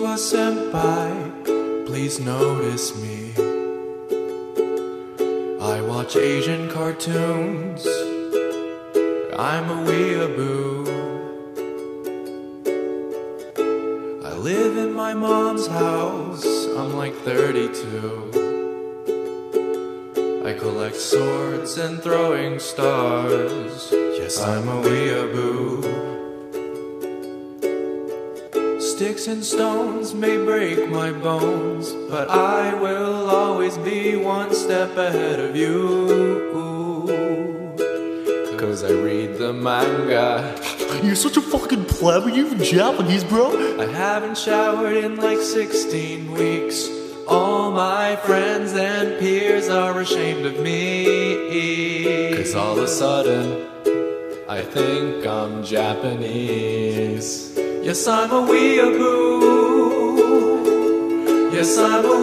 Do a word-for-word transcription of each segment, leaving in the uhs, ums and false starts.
senpai, please notice me. I watch Asian cartoons, I'm a weeaboo. I live in my mom's house, I'm like thirty-two. I collect swords and throwing stars, yes, I'm a weeaboo. Sticks and stones may break my bones, but I will always be one step ahead of you. Cause I read the manga. You're such a fucking pleb, are you even Japanese, bro? I haven't showered in like sixteen weeks. All my friends and peers are ashamed of me. Cause all of a sudden, I think I'm Japanese. Yes, I'm a weeaboo. Yes, I'm a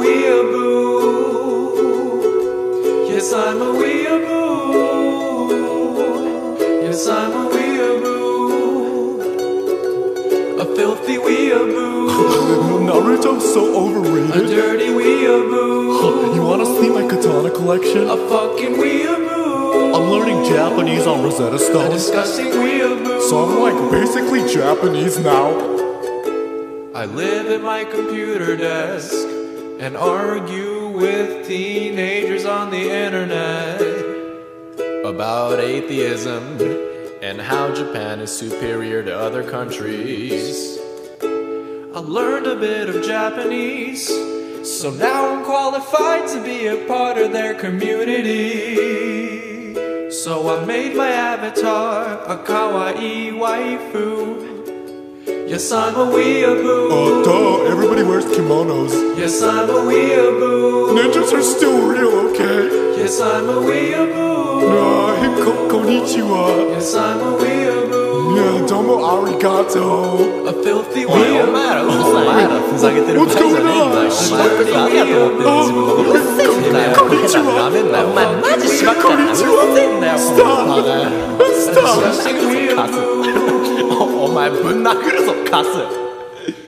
weeaboo. Yes, I'm a weeaboo. Yes, I'm a weeaboo. A filthy weeaboo. Naruto's so overrated. A dirty weeaboo. You wanna see my katana collection? A fucking weeaboo. I'm learning Japanese on Rosetta A Stone. disgusting weeaboo. So I'm like basically Japanese now. I live at my computer desk and argue with teenagers on the internet about atheism and how Japan is superior to other countries. I learned a bit of Japanese, so now I'm qualified to be a part of their community. So I made my avatar a kawaii waifu. Yes, I'm a weeaboo. Uh, duh, everybody wears kimonos. Yes, I'm a weeaboo. Ninjas are still real, okay? Yes, I'm a weeaboo. Nah, hey, ko- konnichiwa. Yes, I'm a weeaboo. Yeah, domo arigato. A filthy おいお前 weeaboo. らうるさいお前らふざけてる場合じゃねえんだよお前ありがとうって自分のことうるせえんだよこんにちはなめんなよお前マジしばっかりうるせえんだよスタースター Disgusting weeaboo. お前ぶん殴るぞカス